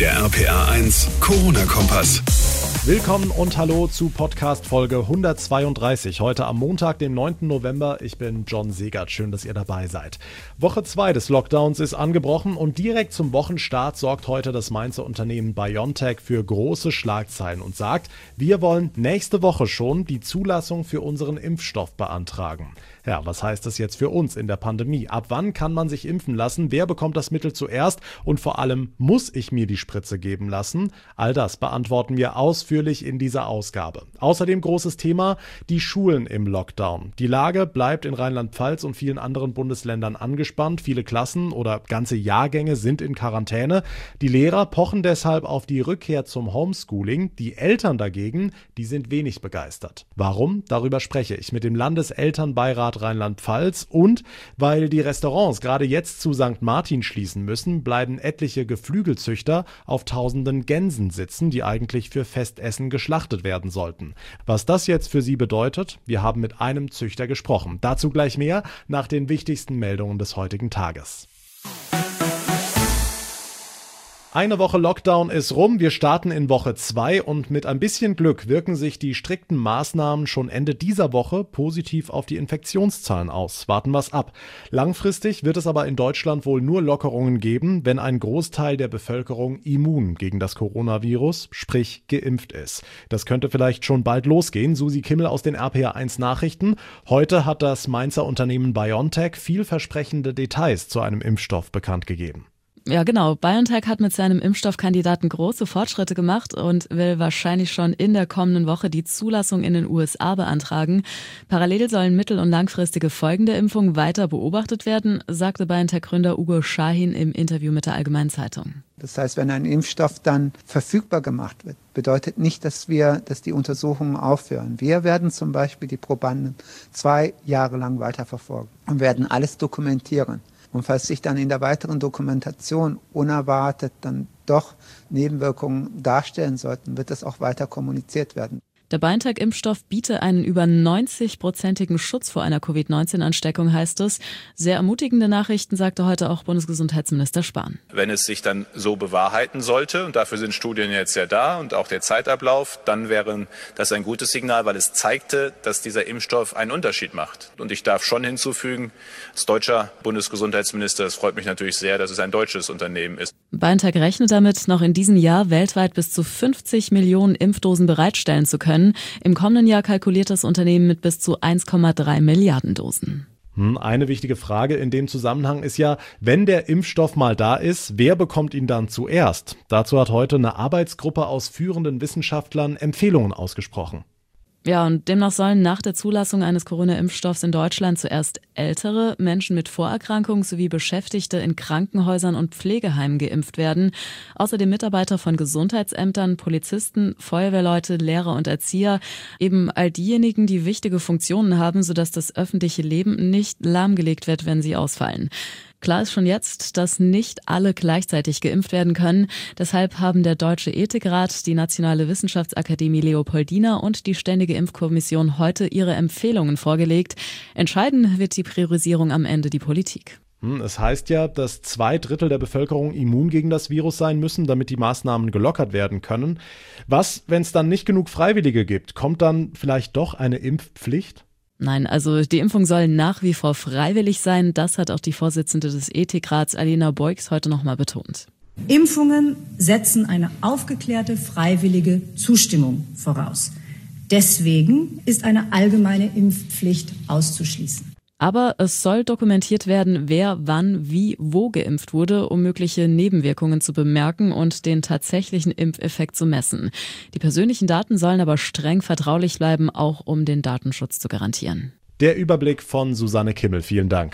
Der RPA1 Corona-Kompass. Willkommen und hallo zu Podcast Folge 132. Heute am Montag, dem 9. November. Ich bin John Segert. Schön, dass ihr dabei seid. Woche 2 des Lockdowns ist angebrochen und direkt zum Wochenstart sorgt heute das Mainzer Unternehmen BioNTech für große Schlagzeilen und sagt, wir wollen nächste Woche schon die Zulassung für unseren Impfstoff beantragen. Ja, was heißt das jetzt für uns in der Pandemie? Ab wann kann man sich impfen lassen? Wer bekommt das Mittel zuerst? Und vor allem, muss ich mir die Spritze geben lassen? All das beantworten wir ausführlich in dieser Ausgabe. Außerdem großes Thema, die Schulen im Lockdown. Die Lage bleibt in Rheinland-Pfalz und vielen anderen Bundesländern angespannt. Viele Klassen oder ganze Jahrgänge sind in Quarantäne. Die Lehrer pochen deshalb auf die Rückkehr zum Homeschooling. Die Eltern dagegen, die sind wenig begeistert. Warum? Darüber spreche ich mit dem Landeselternbeirat Rheinland-Pfalz und weil die Restaurants gerade jetzt zu St. Martin schließen müssen, bleiben etliche Geflügelzüchter auf tausenden Gänsen sitzen, die eigentlich für Festessen geschlachtet werden sollten. Was das jetzt für sie bedeutet, wir haben mit einem Züchter gesprochen. Dazu gleich mehr nach den wichtigsten Meldungen des heutigen Tages. Eine Woche Lockdown ist rum, wir starten in Woche 2 und mit ein bisschen Glück wirken sich die strikten Maßnahmen schon Ende dieser Woche positiv auf die Infektionszahlen aus. Warten wir's ab. Langfristig wird es aber in Deutschland wohl nur Lockerungen geben, wenn ein Großteil der Bevölkerung immun gegen das Coronavirus, sprich geimpft ist. Das könnte vielleicht schon bald losgehen. Susi Kimmel aus den RPA1 Nachrichten. Heute hat das Mainzer Unternehmen BioNTech vielversprechende Details zu einem Impfstoff bekannt gegeben. Ja, genau. BioNTech hat mit seinem Impfstoffkandidaten große Fortschritte gemacht und will wahrscheinlich schon in der kommenden Woche die Zulassung in den USA beantragen. Parallel sollen mittel- und langfristige Folgen der Impfung weiter beobachtet werden, sagte BioNTech-Gründer Ugo Shahin im Interview mit der Allgemeinen Zeitung. Das heißt, wenn ein Impfstoff dann verfügbar gemacht wird, bedeutet nicht, dass die Untersuchungen aufhören. Wir werden zum Beispiel die Probanden 2 Jahre lang weiterverfolgen und werden alles dokumentieren. Und falls sich dann in der weiteren Dokumentation unerwartet dann doch Nebenwirkungen darstellen sollten, wird das auch weiter kommuniziert werden. Der BioNTech-Impfstoff biete einen über 90-prozentigen Schutz vor einer Covid-19-Ansteckung, heißt es. Sehr ermutigende Nachrichten, sagte heute auch Bundesgesundheitsminister Spahn. Wenn es sich dann so bewahrheiten sollte, und dafür sind Studien jetzt ja da und auch der Zeitablauf, dann wäre das ein gutes Signal, weil es zeigte, dass dieser Impfstoff einen Unterschied macht. Und ich darf schon hinzufügen, als deutscher Bundesgesundheitsminister, es freut mich natürlich sehr, dass es ein deutsches Unternehmen ist. BioNTech rechnet damit, noch in diesem Jahr weltweit bis zu 50 Millionen Impfdosen bereitstellen zu können. Im kommenden Jahr kalkuliert das Unternehmen mit bis zu 1,3 Milliarden Dosen. Eine wichtige Frage in dem Zusammenhang ist ja, wenn der Impfstoff mal da ist, wer bekommt ihn dann zuerst? Dazu hat heute eine Arbeitsgruppe aus führenden Wissenschaftlern Empfehlungen ausgesprochen. Ja, und demnach sollen nach der Zulassung eines Corona-Impfstoffs in Deutschland zuerst ältere, Menschen mit Vorerkrankungen sowie Beschäftigte in Krankenhäusern und Pflegeheimen geimpft werden. Außerdem Mitarbeiter von Gesundheitsämtern, Polizisten, Feuerwehrleute, Lehrer und Erzieher. Eben all diejenigen, die wichtige Funktionen haben, sodass das öffentliche Leben nicht lahmgelegt wird, wenn sie ausfallen. Klar ist schon jetzt, dass nicht alle gleichzeitig geimpft werden können. Deshalb haben der Deutsche Ethikrat, die Nationale Wissenschaftsakademie Leopoldina und die Ständige Impfkommission heute ihre Empfehlungen vorgelegt. Entscheiden wird die Priorisierung am Ende die Politik. Es heißt ja, dass 2/3 der Bevölkerung immun gegen das Virus sein müssen, damit die Maßnahmen gelockert werden können. Was, wenn es dann nicht genug Freiwillige gibt? Kommt dann vielleicht doch eine Impfpflicht? Nein, also die Impfung soll nach wie vor freiwillig sein. Das hat auch die Vorsitzende des Ethikrats, Alena Beugs, heute nochmal betont. Impfungen setzen eine aufgeklärte, freiwillige Zustimmung voraus. Deswegen ist eine allgemeine Impfpflicht auszuschließen. Aber es soll dokumentiert werden, wer, wann, wie, wo geimpft wurde, um mögliche Nebenwirkungen zu bemerken und den tatsächlichen Impfeffekt zu messen. Die persönlichen Daten sollen aber streng vertraulich bleiben, auch um den Datenschutz zu garantieren. Der Überblick von Susanne Kimmel. Vielen Dank.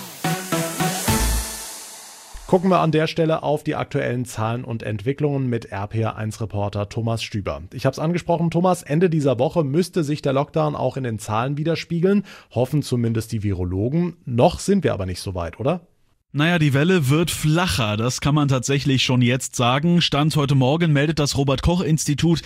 Gucken wir an der Stelle auf die aktuellen Zahlen und Entwicklungen mit RPA1-Reporter Thomas Stüber. Ich habe es angesprochen, Thomas, Ende dieser Woche müsste sich der Lockdown auch in den Zahlen widerspiegeln, hoffen zumindest die Virologen. Noch sind wir aber nicht so weit, oder? Naja, die Welle wird flacher, das kann man tatsächlich schon jetzt sagen. Stand heute Morgen meldet das Robert-Koch-Institut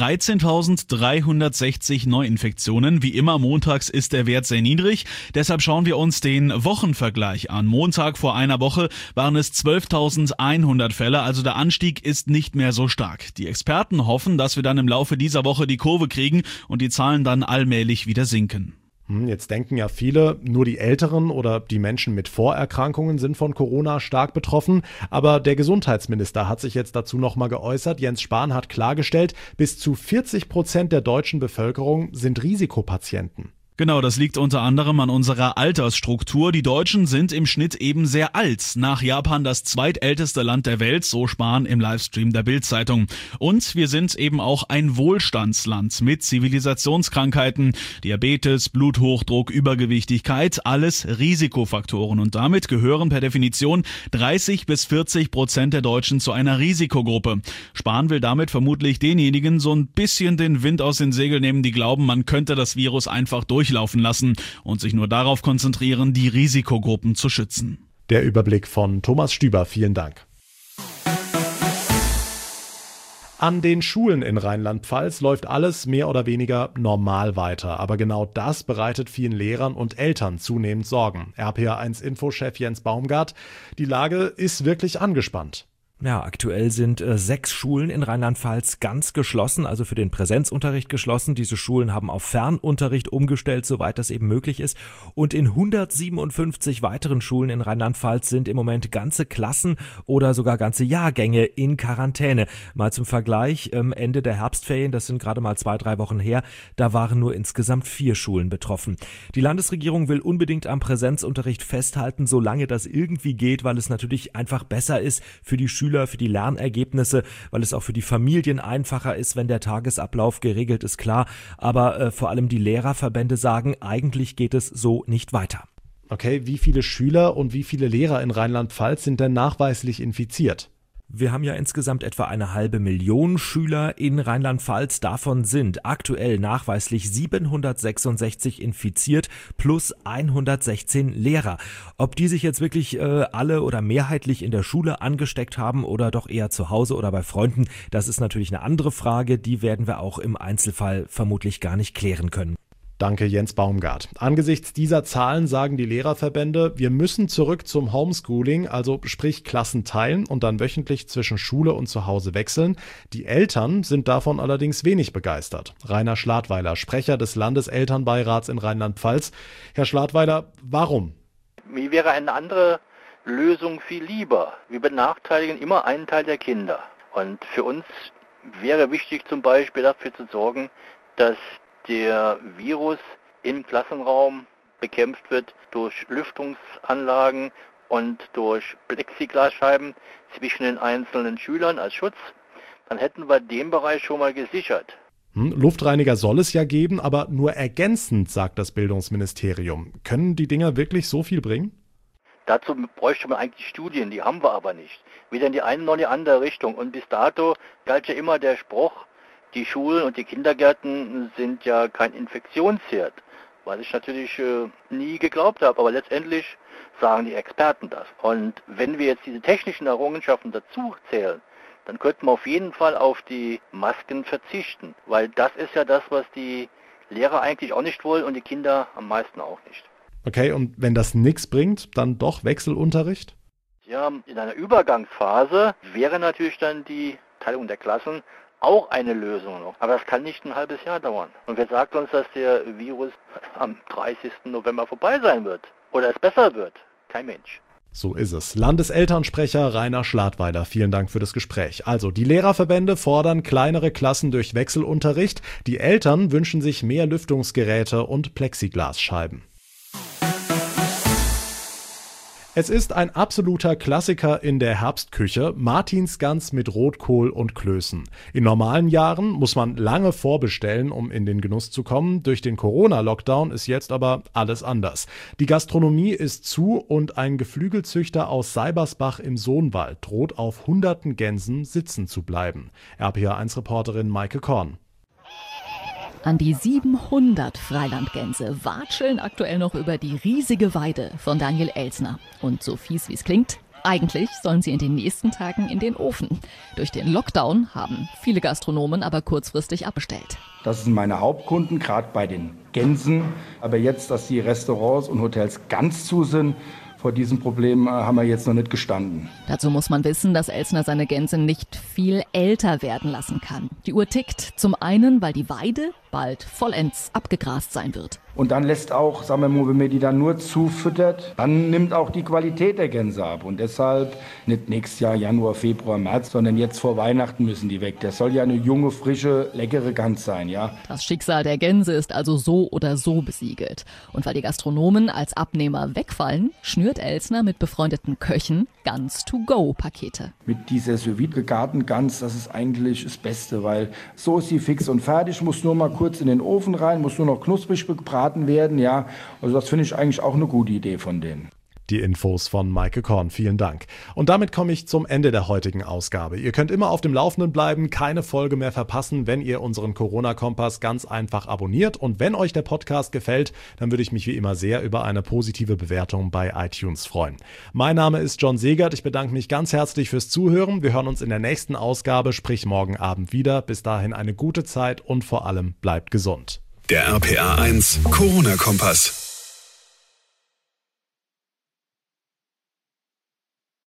13.360 Neuinfektionen. Wie immer, montags ist der Wert sehr niedrig. Deshalb schauen wir uns den Wochenvergleich an. Montag vor einer Woche waren es 12.100 Fälle, also der Anstieg ist nicht mehr so stark. Die Experten hoffen, dass wir dann im Laufe dieser Woche die Kurve kriegen und die Zahlen dann allmählich wieder sinken. Jetzt denken ja viele, nur die Älteren oder die Menschen mit Vorerkrankungen sind von Corona stark betroffen. Aber der Gesundheitsminister hat sich jetzt dazu nochmal geäußert. Jens Spahn hat klargestellt, bis zu 40% der deutschen Bevölkerung sind Risikopatienten. Genau, das liegt unter anderem an unserer Altersstruktur. Die Deutschen sind im Schnitt eben sehr alt. Nach Japan das zweitälteste Land der Welt, so Spahn im Livestream der Bild-Zeitung. Und wir sind eben auch ein Wohlstandsland mit Zivilisationskrankheiten. Diabetes, Bluthochdruck, Übergewichtigkeit, alles Risikofaktoren. Und damit gehören per Definition 30-40% der Deutschen zu einer Risikogruppe. Spahn will damit vermutlich denjenigen so ein bisschen den Wind aus den Segeln nehmen, die glauben, man könnte das Virus einfach durchlaufen lassen und sich nur darauf konzentrieren, die Risikogruppen zu schützen. Der Überblick von Thomas Stüber, vielen Dank. An den Schulen in Rheinland-Pfalz läuft alles mehr oder weniger normal weiter. Aber genau das bereitet vielen Lehrern und Eltern zunehmend Sorgen. RPA1-Info-Chef Jens Baumgart, die Lage ist wirklich angespannt. Ja, aktuell sind 6 Schulen in Rheinland-Pfalz ganz geschlossen, also für den Präsenzunterricht geschlossen. Diese Schulen haben auf Fernunterricht umgestellt, soweit das eben möglich ist. Und in 157 weiteren Schulen in Rheinland-Pfalz sind im Moment ganze Klassen oder sogar ganze Jahrgänge in Quarantäne. Mal zum Vergleich, Ende der Herbstferien, das sind gerade mal 2-3 Wochen her, da waren nur insgesamt 4 Schulen betroffen. Die Landesregierung will unbedingt am Präsenzunterricht festhalten, solange das irgendwie geht, weil es natürlich einfach besser ist für die Schüler, für die Lernergebnisse, weil es auch für die Familien einfacher ist, wenn der Tagesablauf geregelt ist, klar. Aber vor allem die Lehrerverbände sagen, eigentlich geht es so nicht weiter. Okay, wie viele Schüler und wie viele Lehrer in Rheinland-Pfalz sind denn nachweislich infiziert? Wir haben ja insgesamt etwa 500.000 Schüler in Rheinland-Pfalz. Davon sind aktuell nachweislich 766 infiziert plus 116 Lehrer. Ob die sich jetzt wirklich alle oder mehrheitlich in der Schule angesteckt haben oder doch eher zu Hause oder bei Freunden, das ist natürlich eine andere Frage. Die werden wir auch im Einzelfall vermutlich gar nicht klären können. Danke, Jens Baumgart. Angesichts dieser Zahlen sagen die Lehrerverbände, wir müssen zurück zum Homeschooling, also sprich Klassen teilen und dann wöchentlich zwischen Schule und zu Hause wechseln. Die Eltern sind davon allerdings wenig begeistert. Rainer Schladweiler, Sprecher des Landeselternbeirats in Rheinland-Pfalz. Herr Schladweiler, warum? Mir wäre eine andere Lösung viel lieber. Wir benachteiligen immer einen Teil der Kinder. Und für uns wäre wichtig zum Beispiel dafür zu sorgen, dass der Virus im Klassenraum bekämpft wird durch Lüftungsanlagen und durch Plexiglasscheiben zwischen den einzelnen Schülern als Schutz. Dann hätten wir den Bereich schon mal gesichert. Luftreiniger soll es ja geben, aber nur ergänzend, sagt das Bildungsministerium. Können die Dinger wirklich so viel bringen? Dazu bräuchte man eigentlich Studien, die haben wir aber nicht. Weder in die eine noch in die andere Richtung. Und bis dato galt ja immer der Spruch, die Schulen und die Kindergärten sind ja kein Infektionsherd, was ich natürlich nie geglaubt habe, aber letztendlich sagen die Experten das. Und wenn wir jetzt diese technischen Errungenschaften dazu zählen, dann könnten wir auf jeden Fall auf die Masken verzichten, weil das ist ja das, was die Lehrer eigentlich auch nicht wollen und die Kinder am meisten auch nicht. Okay, und wenn das nichts bringt, dann doch Wechselunterricht? Ja, in einer Übergangsphase wäre natürlich dann die Teilung der Klassen auch eine Lösung noch. Aber das kann nicht ein halbes Jahr dauern. Und wer sagt uns, dass der Virus am 30. November vorbei sein wird? Oder es besser wird? Kein Mensch. So ist es. Landeselternsprecher Rainer Schladweiler, vielen Dank für das Gespräch. Also, die Lehrerverbände fordern kleinere Klassen durch Wechselunterricht. Die Eltern wünschen sich mehr Lüftungsgeräte und Plexiglasscheiben. Es ist ein absoluter Klassiker in der Herbstküche, Martinsgans mit Rotkohl und Klößen. In normalen Jahren muss man lange vorbestellen, um in den Genuss zu kommen. Durch den Corona-Lockdown ist jetzt aber alles anders. Die Gastronomie ist zu und ein Geflügelzüchter aus Seibersbach im Sohnwald droht auf hunderten Gänsen sitzen zu bleiben. RPA1-Reporterin Maike Korn. An die 700 Freilandgänse watscheln aktuell noch über die riesige Weide von Daniel Elsner. Und so fies wie es klingt, eigentlich sollen sie in den nächsten Tagen in den Ofen. Durch den Lockdown haben viele Gastronomen aber kurzfristig abbestellt. Das sind meine Hauptkunden, gerade bei den Gänsen. Aber jetzt, dass die Restaurants und Hotels ganz zu sind, vor diesem Problem haben wir jetzt noch nicht gestanden. Dazu muss man wissen, dass Elsner seine Gänse nicht viel älter werden lassen kann. Die Uhr tickt zum einen, weil die Weide bald vollends abgegrast sein wird. Und dann lässt auch, sagen wir mal, wenn man die dann nur zufüttert, dann nimmt auch die Qualität der Gänse ab. Und deshalb nicht nächstes Jahr Januar, Februar, März, sondern jetzt vor Weihnachten müssen die weg. Das soll ja eine junge, frische, leckere Gans sein, ja. Das Schicksal der Gänse ist also so oder so besiegelt. Und weil die Gastronomen als Abnehmer wegfallen, schnürt Elsner mit befreundeten Köchen Gans-to-go-Pakete. Mit dieser sous-vide gegarten Gans, das ist eigentlich das Beste, weil so ist sie fix und fertig, muss nur mal kurz in den Ofen rein, muss nur noch knusprig gebraten werden, ja. Also das finde ich eigentlich auch eine gute Idee von denen. Die Infos von Maike Korn, vielen Dank. Und damit komme ich zum Ende der heutigen Ausgabe. Ihr könnt immer auf dem Laufenden bleiben, keine Folge mehr verpassen, wenn ihr unseren Corona-Kompass ganz einfach abonniert. Und wenn euch der Podcast gefällt, dann würde ich mich wie immer sehr über eine positive Bewertung bei iTunes freuen. Mein Name ist John Segert, ich bedanke mich ganz herzlich fürs Zuhören. Wir hören uns in der nächsten Ausgabe, sprich morgen Abend wieder. Bis dahin eine gute Zeit und vor allem bleibt gesund. Der RPA 1 Corona-Kompass.